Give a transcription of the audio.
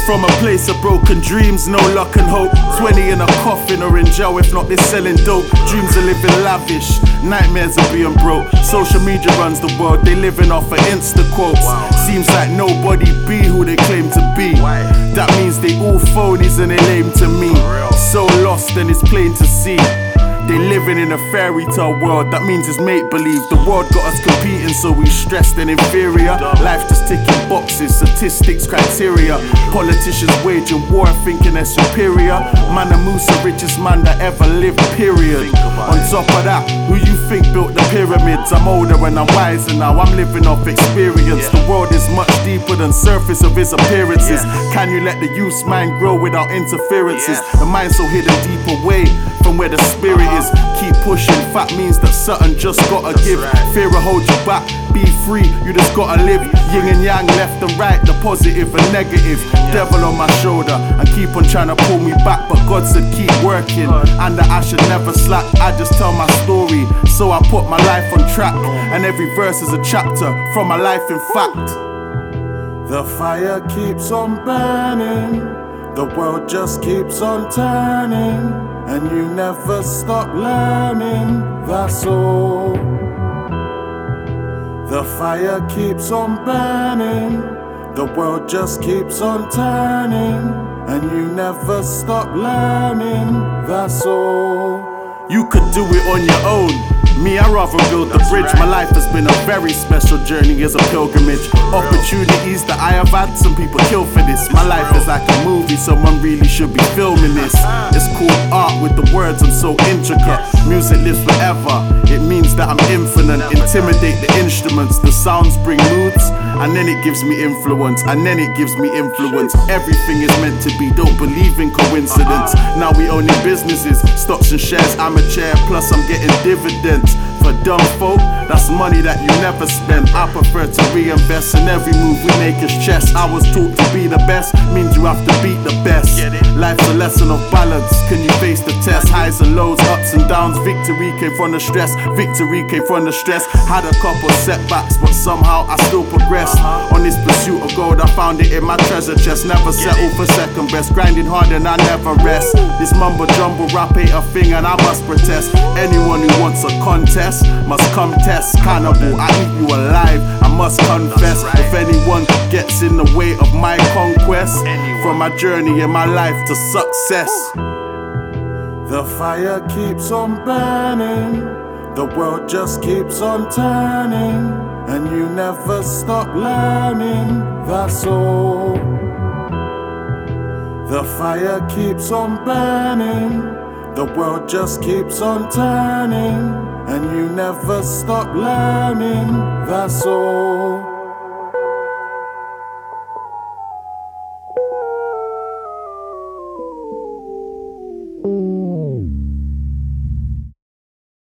From a place of broken dreams, no luck and hope. 20 in a coffin or in jail, if not they're selling dope. Dreams of living lavish, nightmares of being broke. Social media runs the world, they living off of Insta quotes. Seems like nobody be who they claim to be. That means they all phonies and they lame to me. So lost and it's plain to see. They living in a fairy tale world, that means it's make-believe. The world got us competing, so we stressed and inferior. Life just ticking boxes, statistics, criteria. Politicians waging war, thinking they're superior. Man, the Musa, richest man that ever lived, period. On top of that, who you think built the pyramids? I'm older and I'm wiser now, I'm living off experience. The world is much deeper than surface of its appearances. Can you let the youth's mind grow without interferences? The mind's so hidden deep away from where the spirit is. Keep pushing, fat means that something just gotta give. Fear will hold you back, be free, you just gotta live. Yin and yang, left and right, the positive and negative. Devil on my shoulder and keep on trying to pull me back, but God said keep working and that I should never slack. I just tell my story, so I put my life on track, and every verse is a chapter from my life in fact. The fire keeps on burning, the world just keeps on turning, and you never stop learning, that's all. The fire keeps on burning, the world just keeps on turning, and you never stop learning, that's all. You could do it on your own. Me, I rather build the bridge. My life has been a very special journey as a pilgrimage. Opportunities that I have had, some people kill for this. My life is like a movie, someone really should be filming this. It's called art with the words, I'm so intricate. Music lives forever, it means that I'm infinite. Intimidate the instruments, the sounds bring moods, and then it gives me influence, and then it gives me influence. Everything is meant to be, don't believe in coincidence. Now we own businesses, stocks and shares, amateur, plus I'm getting dividends. For dumb folk, that's money that you never spend. I prefer to reinvest in every move we make is chess. I was taught to be the best, means you have to beat the best. Life's a lesson of balance, can you face the test? Highs and lows, ups and downs, victory came from the stress. Victory came from the stress. Had a couple setbacks, but somehow I still progressed. On this pursuit of gold, I found it in my treasure chest. Never settle for second best, grinding hard and I never rest. This mumbo jumbo rap ain't a thing and I must protest. Anyone who wants a contest must come test. Cannibal, I eat you alive, I must confess. If anyone gets in the way of my conquest, from my journey in my life to success. The fire keeps on burning, the world just keeps on turning, and you never stop learning, that's all. The fire keeps on burning, the world just keeps on turning, and you never stop learning, that's all.